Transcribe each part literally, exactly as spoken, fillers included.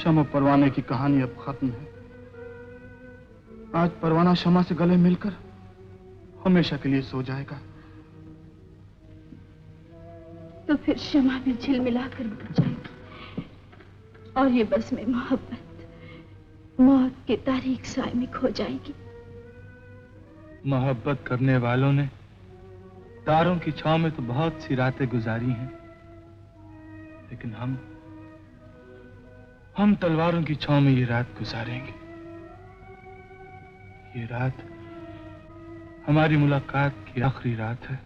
शमा परवाने की कहानी अब खत्म है। आज परवाना शमा से गले मिलकर हमेशा के लिए सो जाएगा। तो फिर शमा भी झिलमिलाकर मर जाएगी और ये बस में मोहब्बत मौत के तारीख साए में खो जाएगी। मोहब्बत करने वालों ने तारों की छांव में तो बहुत सी रातें गुजारी हैं, लेकिन हम हम तलवारों की छांव में ये रात गुजारेंगे। ये रात हमारी मुलाकात की आखिरी रात है।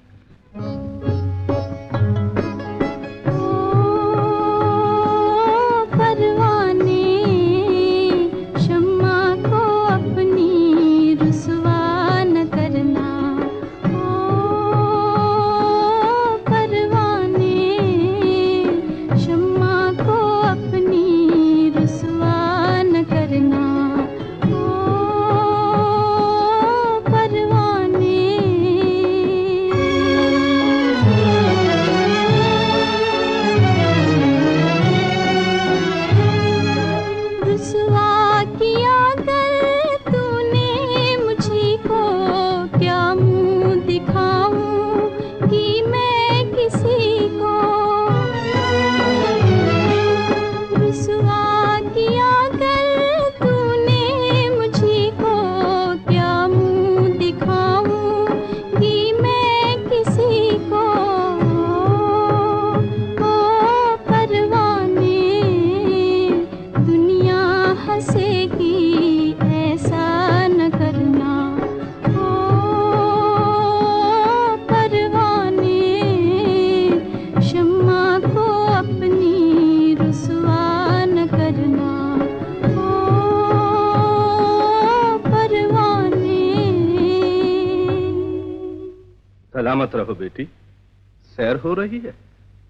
सलामत रहो बेटी। सैर हो रही है?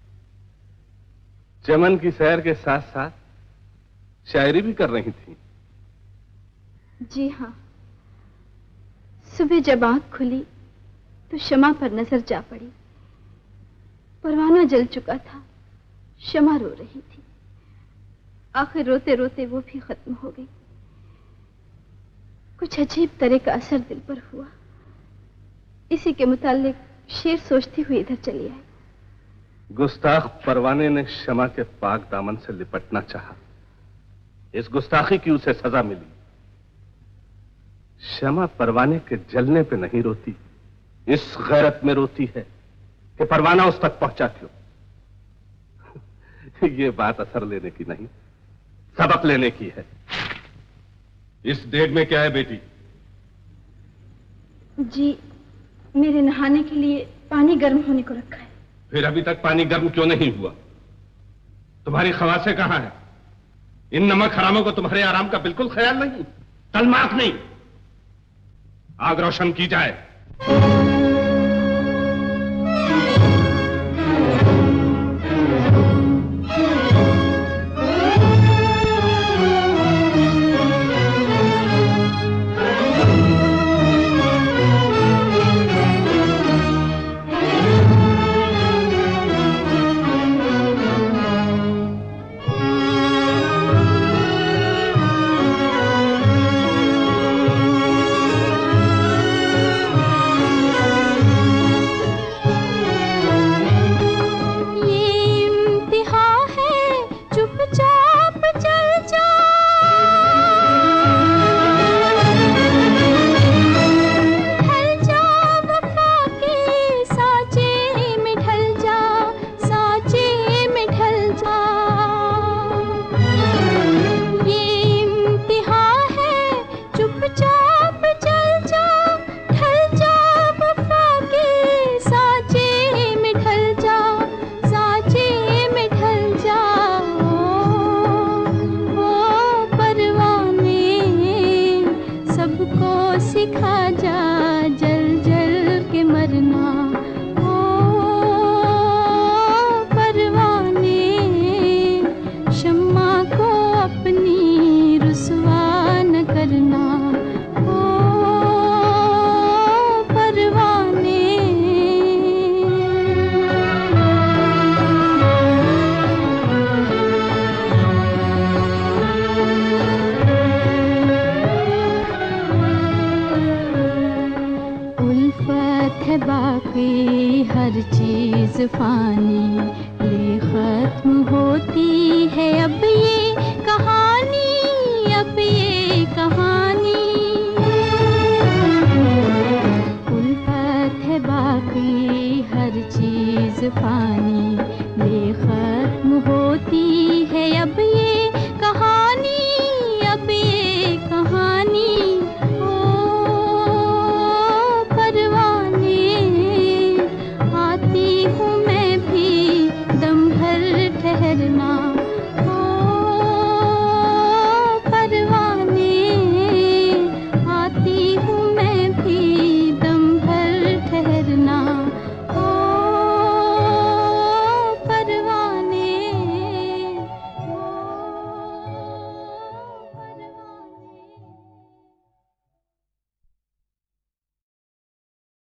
चमन की सैर के साथ साथ शायरी भी कर रही थी। जी हाँ, सुबह जब आंख खुली तो शमा पर नजर जा पड़ी। परवाना जल चुका था, शमा रो रही थी। आखिर रोते रोते वो भी खत्म हो गई। कुछ अजीब तरह का असर दिल पर हुआ। इसी के मुताल्लिक शेर सोचती हुई इधर चली आई। गुस्ताख परवाने ने शमा के पाक दामन से लिपटना चाहा। इस गुस्ताखी की उसे सजा मिली। शमा परवाने के जलने पे नहीं रोती, इस गैरत में रोती है कि परवाना उस तक पहुंचा क्यों। ये बात असर लेने की नहीं, सबक लेने की है। इस देग में क्या है बेटी? जी, मेरे नहाने के लिए पानी गर्म होने को रखा है। फिर अभी तक पानी गर्म क्यों नहीं हुआ? तुम्हारी खवासें कहां हैं? इन नमक हरामों को तुम्हारे आराम का बिल्कुल ख्याल नहीं। तलमाक नहीं, आग रोशन की जाए। ले खत्म होती है अब ये कहानी, अब ये कहानी। उल्फत है बाकी हर चीज फानी।